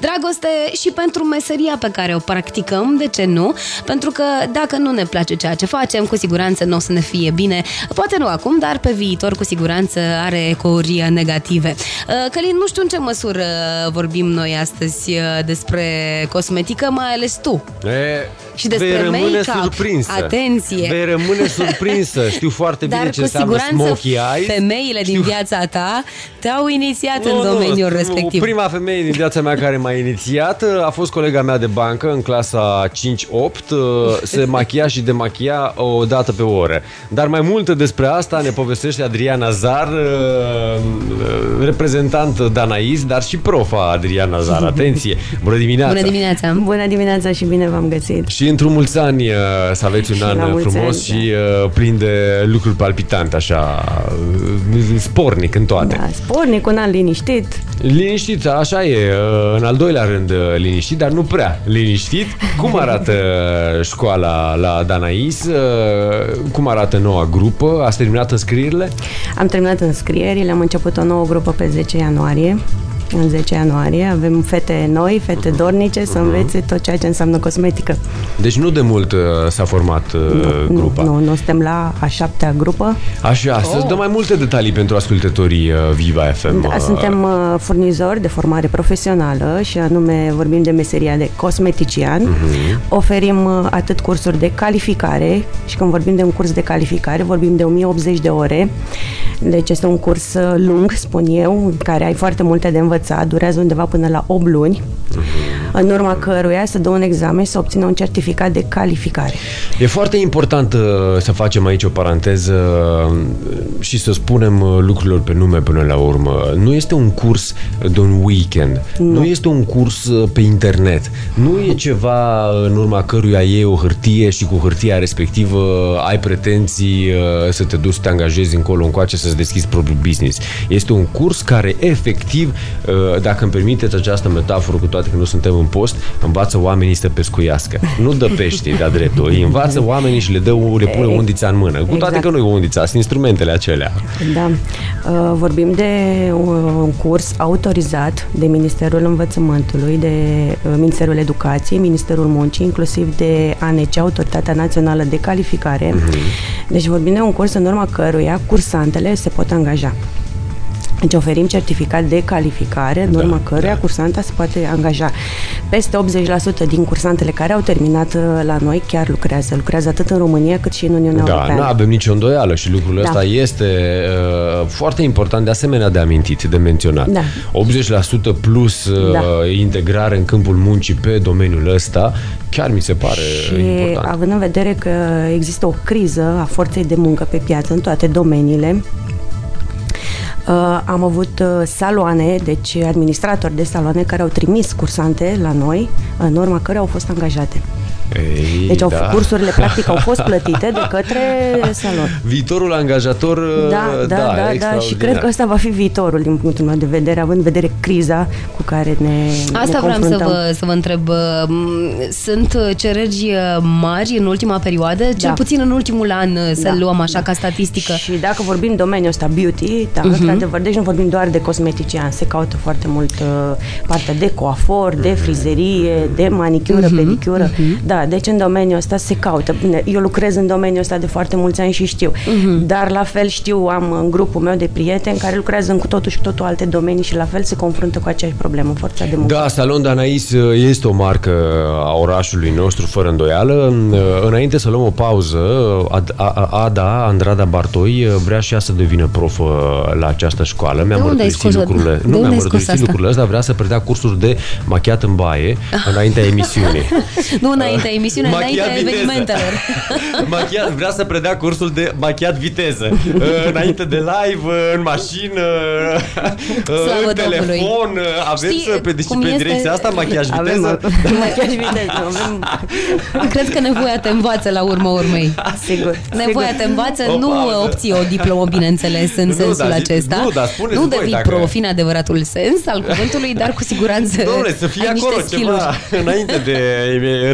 Dragoste și pentru meseria pe care o practicăm, de ce nu? Pentru că dacă nu ne place ceea ce facem, cu siguranță nu o să ne fie bine. Poate nu acum, dar pe viitor cu siguranță are ecouri negative. Călin, nu știu în ce măsură vorbim noi astăzi despre cosmetică, mai ales tu. Și despre make-up. Surprinsă. Atenție! Vei rămâne surprinsă. Știu foarte bine ce înseamnă smokey eyes. Femeile din viața ta te-au inițiat în domeniul respectiv. Prima femeie din viața mea care m-a inițiat a fost colega mea de bancă în clasa 5-8. Se machia și demachia o dată pe oră. Dar mai multe despre asta ne povestește Adriana Zar, reprezentant Danais, dar și profa Adriana Zar. Atenție! Bună dimineața! Bună dimineața! Bună dimineața și bine v-am găsit! Și într-un mulți ani să aveți un an frumos și plin de lucruri palpitante, așa, spornic în toate. Da, spornic, un an liniștit. Liniștit, așa e. În al doilea rând liniștit, dar nu prea liniștit. Cum arată școala la Danais? Cum arată noua grupă? Ați terminat înscrierile? Am terminat înscrierile, am început o nouă grupă pe 10 ianuarie. În 10 ianuarie avem fete noi, fete dornice să învețe tot ceea ce înseamnă cosmetică. Deci nu de mult s-a format grupa. Nu, suntem la a 7-a grupă. Așa, să dăm mai multe detalii pentru ascultătorii Viva FM. Da, suntem furnizori de formare profesională și anume vorbim de meseria de cosmetician. Oferim atât cursuri de calificare și când vorbim de un curs de calificare vorbim de 1080 de ore. Deci este un curs lung, spun eu, în care ai foarte multe de învățat, durează undeva până la 8 luni, în urma căruia să dă un examen și să obțină un certificat de calificare. E foarte important să facem aici o paranteză și să spunem lucrurilor pe nume până la urmă. Nu este un curs de un weekend, nu este un curs pe internet, nu e ceva în urma căruia iei o hârtie și cu hârtia respectivă ai pretenții să te duci să te angajezi încolo încoace să-ți deschizi propriul business. Este un curs care efectiv, dacă îmi permiteți această metaforă, cu toate că nu suntem în post, învață oamenii să pescuiască. Nu dă pești de-a dreptul, îi învață oamenii și le pune undița în mână. Cu toate că nu e undița, sunt instrumentele acelea. Da. Vorbim de un curs autorizat de Ministerul Învățământului, de Ministerul Educației, Ministerul Muncii, inclusiv de ANC, Autoritatea Națională de Calificare. Deci vorbim de un curs în urma căruia cursantele se pot angaja. Deci oferim certificat de calificare, în urma căruia cursanta se poate angaja. Peste 80% din cursantele care au terminat la noi chiar lucrează atât în România cât și în Uniunea Europeană. Da, nu avem nicio îndoială și lucrul ăsta este foarte important de asemenea de amintit, de menționat. 80% plus integrare în câmpul muncii pe domeniul ăsta, chiar mi se pare important. Și având în vedere că există o criză a forței de muncă pe piață în toate domeniile, am avut saloane, deci administratori de saloane care au trimis cursante la noi, în urma cărora au fost angajate. Deci cursurile practic au fost plătite de către salon. Viitorul angajator, da, și cred că ăsta va fi viitorul din punctul meu de vedere, având în vedere criza cu care ne confruntăm. Vreau să vă întreb, sunt cereri mari în ultima perioadă, cel puțin în ultimul an, să luăm așa ca statistică. Și dacă vorbim domeniul ăsta beauty, într-adevăr, deci nu vorbim doar de cosmetician, se caută foarte mult partea de coafor, de frizerie, de manicură, pedicură. Da, deci în domeniul ăsta se caută. Bine, eu lucrez în domeniul ăsta de foarte mulți ani și știu. Dar la fel am în grupul meu de prieteni care lucrează în cu totul și cu totul alte domenii și la fel se confruntă cu aceeași problemă, forța de muncă. Da, Salon Danais este o marcă a orașului nostru, fără îndoială. Înainte să luăm o pauză, Andrada Bartoi vrea și ea să devină profă la această școală. Mi-am mărturisit lucrurile. Nu mi-am mărturisit lucrurile astea, vrea să predea cursuri de machiat în baie înaintea emisiunii. Nu înaintea emisiunii, înaintea evenimentelor. Vrea să predea cursul de machiat viteză. Înainte de live, în mașină, în telefon. Aveți pe direcția asta machiaj viteză? Machiaj viteză. Cred că nevoia te învață la urma urmei. Sigur. Nevoia te învață, nu obții o diplomă, bineînțeles, în sensul acesta. Nu devii profi în adevăratul sens al cuvântului, dar cu siguranță să fie acolo ceva înainte de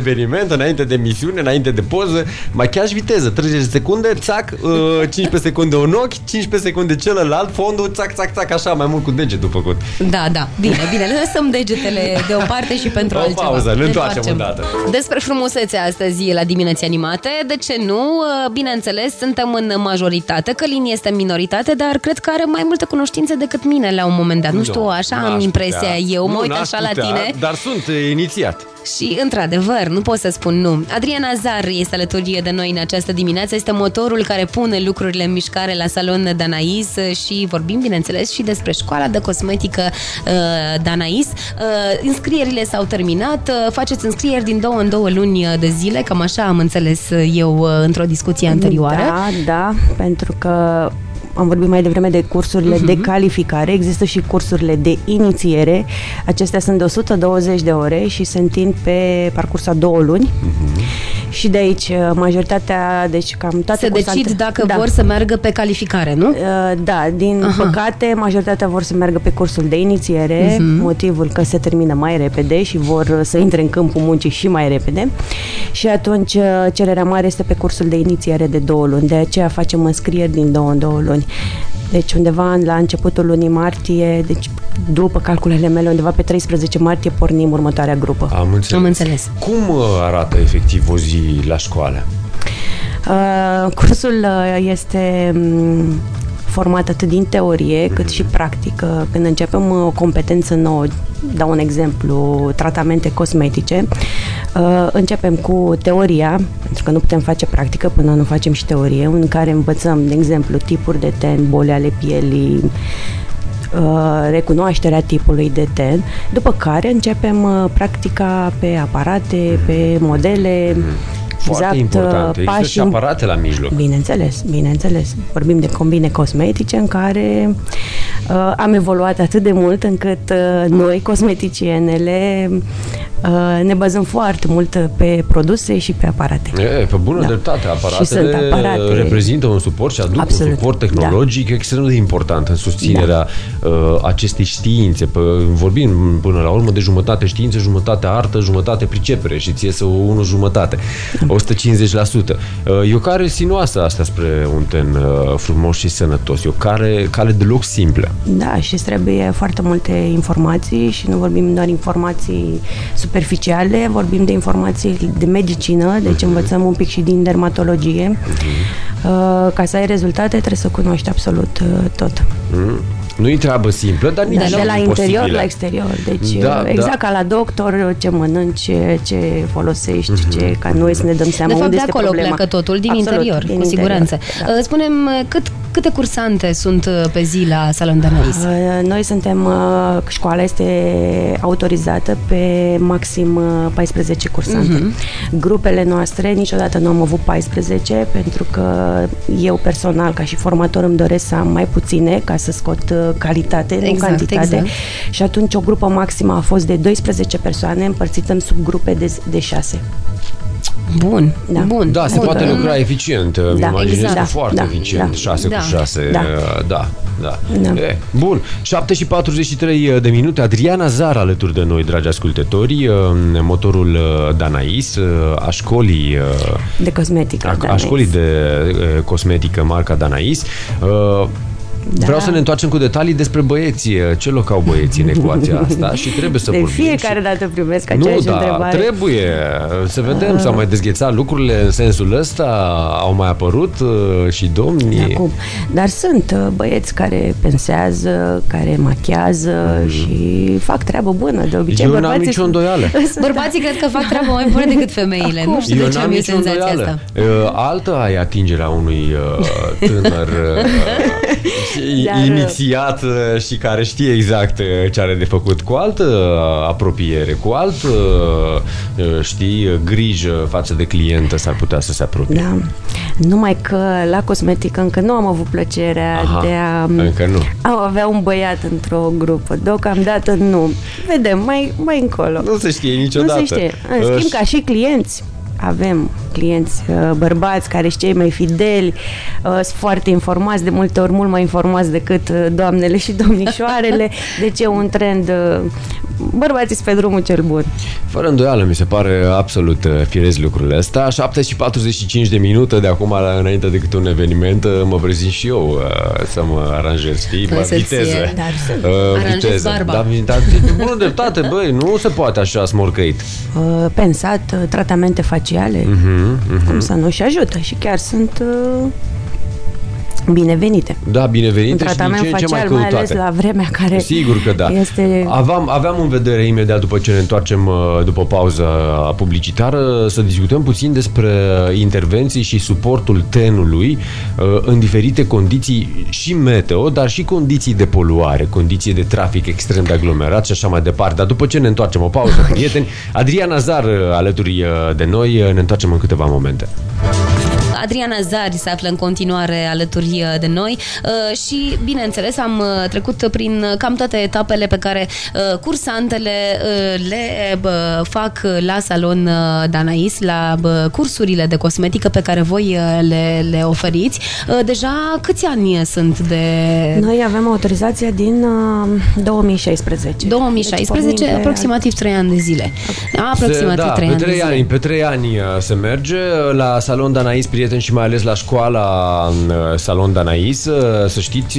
eveniment, înainte de emisiune, înainte de poză, machiaj viteză, 30 de secunde, țac, 15 secunde un ochi, 15 secunde celălalt, fondul, țac, țac, țac, așa, mai mult cu degetul făcut. Da, bine, lăsăm degetele deoparte și pentru altceva. O pauză, ne întoarcem îndată. Despre frumusețea astăzi la Dimineți Animate, de ce nu? Bineînțeles, suntem în majoritate, Călin este în minoritate, dar cred că are mai multe cunoștințe decât mine la un moment dat. Nu știu, așa am impresia eu, mă uit așa la tine. Dar sunt inițiat. Și, într-adevăr, nu pot să spun nu. Adriana Zar este alături de noi în această dimineață. Este motorul care pune lucrurile în mișcare la salon Danais și vorbim, bineînțeles, și despre școala de cosmetică Danais. Înscrierile s-au terminat. Faceți înscrieri din 2 în 2 luni de zile, cam așa am înțeles eu într-o discuție anterioară. Da, pentru că am vorbit mai devreme de cursurile de calificare, există și cursurile de inițiere. Acestea sunt de 120 de ore și se întind pe parcursul a 2 luni. Și de aici majoritatea, deci cam toate se decid dacă vor să meargă pe calificare, nu? Da, din păcate majoritatea vor să meargă pe cursul de inițiere, motivul că se termină mai repede și vor să intre în câmpul muncii și mai repede. Și atunci cererea mare este pe cursul de inițiere de 2 luni. De aceea facem înscrieri din 2 în 2 luni. Deci undeva la începutul lunii martie, deci după calculele mele, undeva pe 13 martie pornim următoarea grupă. Am înțeles. Cum arată efectiv o zi la școală? Cursul este format atât din teorie cât și practică. Când începem o competență nouă, dau un exemplu, tratamente cosmetice, începem cu teoria, pentru că nu putem face practică până nu facem și teorie, în care învățăm, de exemplu, tipuri de ten, boli ale pielii, recunoașterea tipului de ten, după care începem practica pe aparate, pe modele. Foarte important. Există și aparate la mijloc. Bineînțeles. Vorbim de combine cosmetice în care am evoluat atât de mult încât noi, cosmeticienele, ne bazăm foarte mult pe produse și pe aparate. Pe bună dreptate, aparatele reprezintă un suport și aduc un suport tehnologic extrem de important în susținerea acestei științe. Vorbim până la urmă de jumătate știință, jumătate artă, jumătate pricepere și ți iese 1/2. 150%. E o cale sinuoasă asta spre un ten frumos și sănătos. E o cale deloc simplă. Da, și trebuie foarte multe informații și nu vorbim doar informații superficiale, vorbim de informații de medicină, deci învățăm un pic și din dermatologie. Ca să ai rezultate trebuie să cunoști absolut tot. Nu-i treabă simplă, dar nici de la interior la exterior. Deci exact ca la doctor, ce mănânci, ce folosești, ca noi să ne dăm seama unde este problema. De fapt, de acolo pleacă totul, din interior, cu siguranță. Spune-mi, câte cursante sunt pe zi la Salon Danais? Noi suntem, școala este autorizată pe maxim 14 cursante. Grupele noastre, niciodată nu am avut 14, pentru că eu personal, ca și formator, îmi doresc să am mai puține, ca să scot calitate, nu cantitate. Și atunci o grupă maximă a fost de 12 persoane, împărțită în subgrupe de 6. Bun. Da, se poate lucra eficient. Îmi imaginez foarte eficient. 6 cu 6. Da. Bun. 7:43 de minute. Adriana Zar alături de noi, dragi ascultători, motorul Danais, a școlii de cosmetică. A școlii de cosmetică marca Danais. Vreau să ne întoarcem cu detalii despre băieți. Ce loc au băieții în ecuația asta și trebuie să vorbim. De fiecare dată primesc aceeași întrebare. Trebuie să vedem, s-au mai dezghețat lucrurile în sensul ăsta, au mai apărut și domnii. Dar sunt băieți care pensează, care machează și fac treabă bună, de obicei. Eu n-am nicio îndoială. Bărbații cred că fac treabă mai bună decât femeile. Nu știu de ce am eu senzația asta. Altă e atingerea unui tânăr inițiat și care știe exact ce are de făcut, cu altă apropiere, cu altă, grijă față de clientă s-ar putea să se apropie. Da. Numai că la cosmetică încă nu am avut plăcerea de a avea un băiat într-o grupă. Deocamdată nu. Vedem, mai încolo. Nu se știe niciodată. Nu se știe. În schimb, ca și clienți, avem clienți bărbați, care sunt cei mai fideli, sunt foarte informați, de multe ori mult mai informați decât doamnele și domnișoarele, deci e un trend, bărbații sunt pe drumul cel bun. Fără îndoială, mi se pare absolut firesc lucrurile astea. 7:45 de minute de acum înainte de câte un eveniment, mă prezint și eu să mă aranjez, știi? Viteză. Aranjez barba. Dar bună dreptate, băi, nu se poate așa smorcăit. Pensat, tratamente faciale, cum să nu, și ajută și chiar sunt binevenite. Da, binevenite. Un tratament facial, mai ales la vremea care sigur că da. Este... Aveam în vedere imediat după ce ne întoarcem după pauză publicitară să discutăm puțin despre intervenții și suportul tenului în diferite condiții și meteo, dar și condiții de poluare, condiții de trafic extrem de aglomerat și așa mai departe. Dar după ce ne întoarcem o pauză, prieteni, Adrian Nazar alături de noi, ne întoarcem în câteva momente. Adrian Nazar se află în continuare alături de noi și, bineînțeles, am trecut prin cam toate etapele pe care cursantele le fac la Salon Danais, la cursurile de cosmetică pe care voi le oferiți. Deja câți ani sunt de... Noi avem autorizația din 2016. 2016, deci, aproximativ 3 ani de zile. Aproximativ 3 ani de zile. Pe 3 ani se merge la Salon Danais, prieteni, și mai ales la școala Salon Danais. Să știți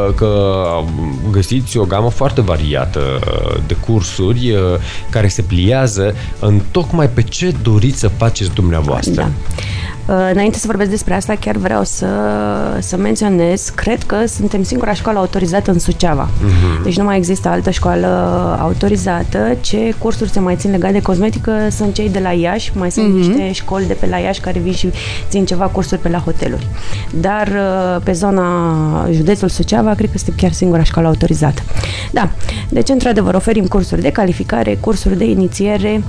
că găsiți o gamă foarte variată de cursuri care se pliază în tocmai pe ce doriți să faceți dumneavoastră. Da. Înainte să vorbesc despre asta, chiar vreau să menționez, cred că suntem singura școală autorizată în Suceava. Deci nu mai există altă școală autorizată. Ce cursuri se mai țin legat de cosmetică sunt cei de la Iași, mai sunt niște școli de pe la Iași care vin și țin ceva cursuri pe la hoteluri. Dar pe zona județul Suceava, cred că suntem chiar singura școală autorizată. Da, deci într-adevăr oferim cursuri de calificare, cursuri de inițiere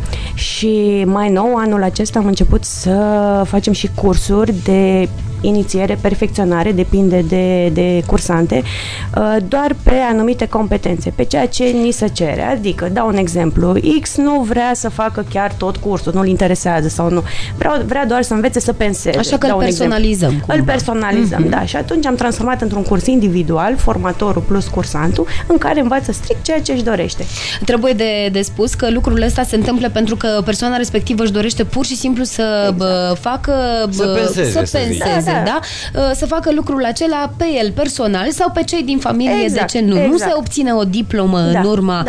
și mai nou anul acesta am început să facem și cursuri de inițiere, perfecționare, depinde de cursante, doar pe anumite competențe, pe ceea ce ni se cere. Adică, dau un exemplu, X nu vrea să facă chiar tot cursul, nu-l interesează sau nu. Vrea doar să învețe să penseze. Așa că îl personalizăm. Îl personalizăm, da. Și atunci am transformat într-un curs individual, formatorul plus cursantul, în care învață strict ceea ce își dorește. Trebuie de spus că lucrurile astea se întâmplă pentru că persoana respectivă își dorește pur și simplu să facă... Să penseze. Da? Să facă lucrul acela pe el personal sau pe cei din familie, de ce nu? Nu se obține o diplomă în urma,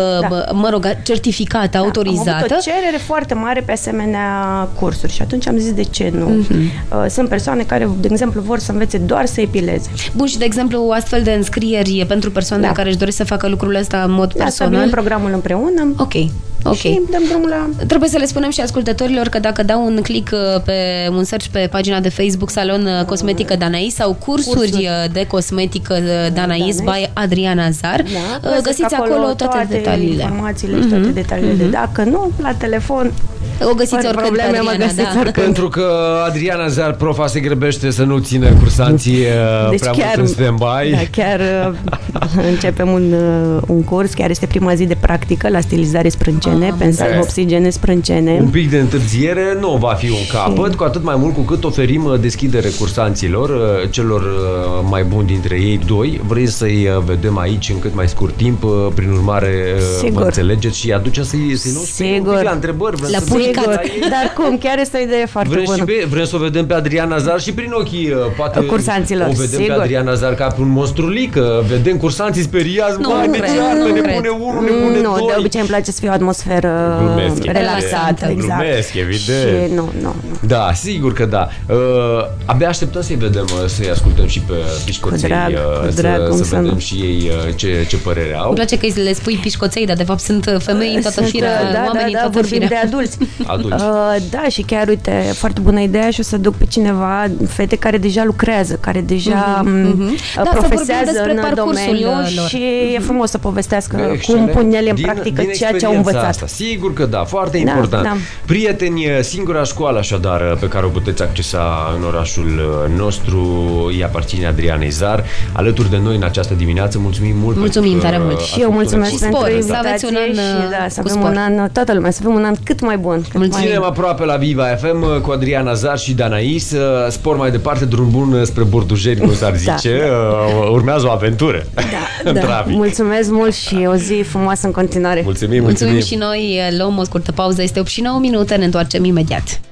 mă rog, certificată, autorizată. Am avut o cerere foarte mare pe asemenea cursuri și atunci am zis de ce nu. Sunt persoane care, de exemplu, vor să învețe doar să epileze. Bun, și de exemplu, astfel de înscrieri pentru persoanele care își doresc să facă lucrurile astea în mod personal? Stabilim programul împreună. Ok. Și dăm drumul la... Trebuie să le spunem și ascultătorilor că dacă dau un click pe un search pe pagina de Facebook Salon Cosmetică Danais sau cursuri de cosmetică Danais by Adrian Nazar, găsiți acolo toate detaliile. Informațiile și toate detaliile. Dacă nu, la telefon o găsiți oricând pe Adriana, Pentru că Adriana Nazar, profa, se grăbește să nu țină cursanții prea mult în stand-by. Da, chiar începem un curs, chiar este prima zi de practică la stilizare sprâncene, pensare oxigene sprâncene. Un pic de întârziere nu va fi un capăt, cu atât mai mult cu cât oferim deschidere cursanților, celor mai buni dintre ei doi. Vrei să-i vedem aici în cât mai scurt timp, prin urmare vă înțelegeți și aduceți să-i nu un pic la întrebări. Dar cum? Chiar este o idee foarte bună. Vrem să o vedem pe Adrian Nazar și prin ochii poate cursanților. O vedem pe Adrian Nazar ca pe un monstrulică. Vedem cursanții speriați. Nu pune unul, ne pune doi. De obicei îmi place să fie o atmosferă relaxată. Glumesc, evident. Și nu. Da, sigur că da. Abia așteptăm să-i vedem, să-i ascultăm și pe pișcoței. Să vedem și ei ce părere au. Îmi place că le spui pișcoței, dar de fapt sunt femei în toată firea, oamenii în toată firea. De adulți. Da, și chiar, uite, foarte bună idee și o să duc pe cineva, fete care deja lucrează, care deja profesează în domeniu și e frumos să povestească cum pun ele în practică ceea ce au învățat. Asta. Sigur că da, foarte important. Prieteni, singura școală așadar pe care o puteți accesa în orașul nostru îi aparține Adrianei Nazar, alături de noi în această dimineață. Mulțumim mult. Mulțumim tare mult. Și eu mulțumesc pentru invitație să aveți un an și să avem un an, toată lumea, să avem un an cât mai bun. Ținem aproape la Viva FM cu Adriana Zar și Danais. Spor mai departe, drum bun spre Bordujeni, cum s-ar zice. Urmează o aventură în trafic. Mulțumesc mult și o zi frumoasă în continuare. Mulțumim și noi. Luăm o scurtă pauză. Este 8:09, ne întoarcem imediat.